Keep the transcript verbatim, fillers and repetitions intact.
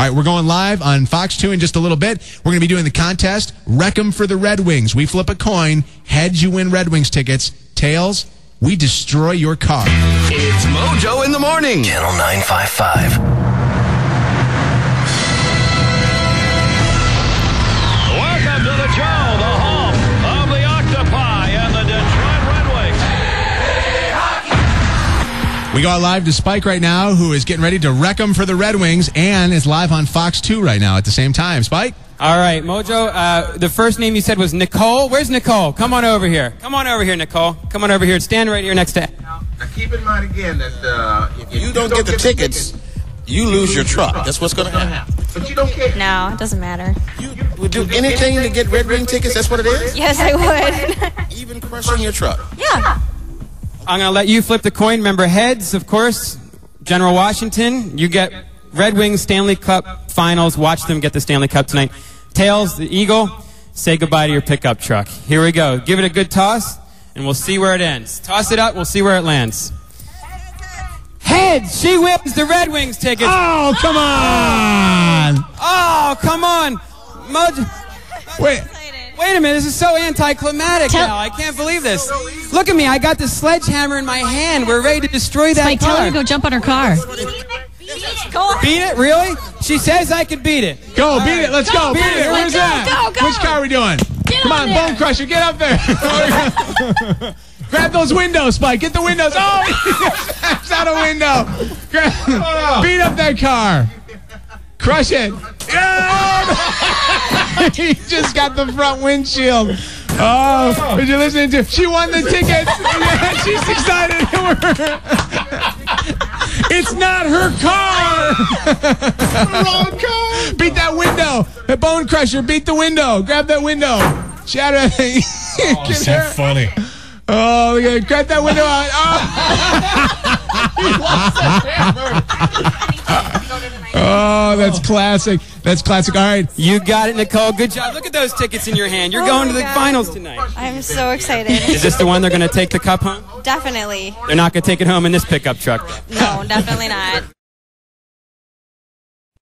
All right, we're going live on Fox two in just a little bit. We're going to be doing the contest. Wreck 'em for the Red Wings. We flip a coin. Heads, you win Red Wings tickets. Tails, we destroy your car. It's Mojo in the Morning. Channel nine five five. Welcome to the show, the home of the Octopi and the Detroit Red Wings. We go live to Spike right now, who is getting ready to wreck 'em for the Red Wings, and is live on Fox two right now at the same time. Spike? All right, Mojo, uh, the first name you said was Nicole. Where's Nicole? Come on over here. Come on over here, Nicole. Come on over here. Stand right here next to... Now, keep in mind again that uh, if You, you don't, don't get, get the tickets, tickets, you lose your truck. That's what's going to happen. But you don't care. No, it doesn't matter. You would do anything to get Red Wing tickets? That's what it is? Yes, I would. Even crushing your truck? Yeah. I'm going to let you flip the coin. Remember, heads, of course, General Washington. You get Red Wings Stanley Cup Finals. Watch them get the Stanley Cup tonight. Tails, the Eagle, say goodbye to your pickup truck. Here we go. Give it a good toss, and we'll see where it ends. Toss it up. We'll see where it lands. Heads, she wins the Red Wings tickets. Oh, come on. Oh, come on. Mojo. Wait. Wait a minute, this is so anticlimactic Tell now. I can't believe this. Look at me, I got the sledgehammer in my hand. We're ready to destroy that Spike, car. tell her to go jump on her car. Go on. Beat it? Really? She says I can beat it. Go, All beat right. it. Let's go. Go, Beat beat it. it. Where's Go, that? go, go. Which car are we doing? Get Come on on, there. Bone Crusher, get up there. Grab those windows, Spike. Get the windows. Oh, he snaps out a window. Grab, beat up that car. Crush it. Yeah! He just got the front windshield. Oh, did you listen to? She won the tickets. Yeah, she's excited. It's not her car. Wrong car. Beat that window. The Bone Crusher, beat the window. Grab that window. Shatter that thing. Oh, is that funny? Oh, look at it. Grab that window out. Oh. Oh, that's classic. That's classic. All right. You got it, Nicole. Good job. Look at those tickets in your hand. You're Oh going my to the God. finals tonight. I'm so excited. Is this the one they're going to take the cup home? Definitely. They're not going to take it home in this pickup truck. No, definitely not.